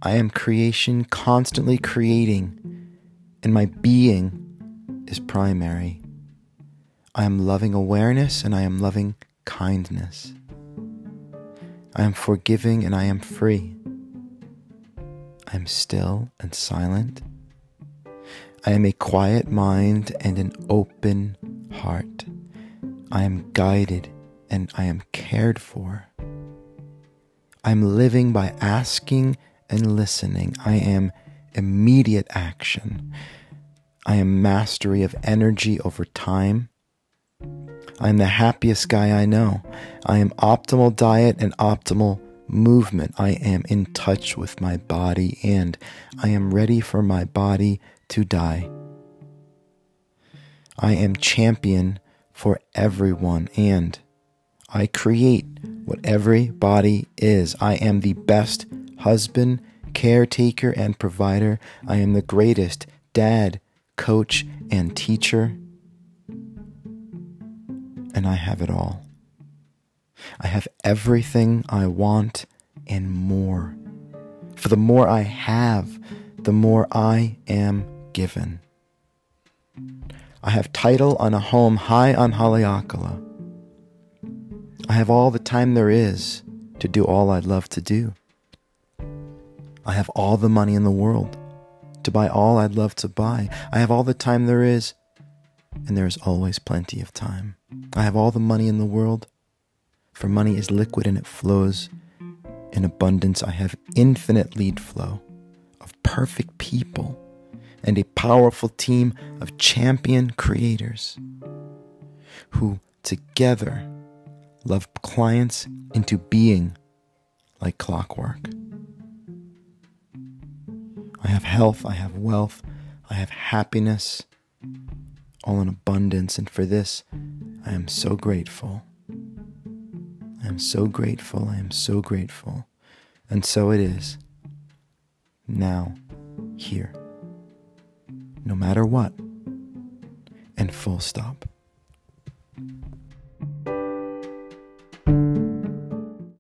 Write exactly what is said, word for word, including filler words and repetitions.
I am creation, constantly creating, and my being is primary. I am loving awareness and I am loving kindness. I am forgiving and I am free. I am still and silent. I am a quiet mind and an open heart. I am guided and I am cared for. I am living by asking and listening. I am immediate action. I am mastery of energy over time. I am the happiest guy I know. I am optimal diet and optimal movement. I am in touch with my body and I am ready for my body to die. I am champion for everyone and I create what everybody is. I am the best husband, caretaker, and provider. I am the greatest dad, coach, and teacher. And I have it all. I have everything I want and more. For the more I have, the more I am given. I have title on a home high on Haleakala. I have all the time there is to do all I'd love to do. I have all the money in the world to buy all I'd love to buy. I have all the time there is, and there is always plenty of time. I have all the money in the world, for money is liquid and it flows in abundance. I have infinite lead flow of perfect people and a powerful team of champion creators who together love clients into being like clockwork. I have health, I have wealth, I have happiness, all in abundance, and for this, I am so grateful. I am so grateful, I am so grateful. And so it is, now, here, no matter what, and full stop.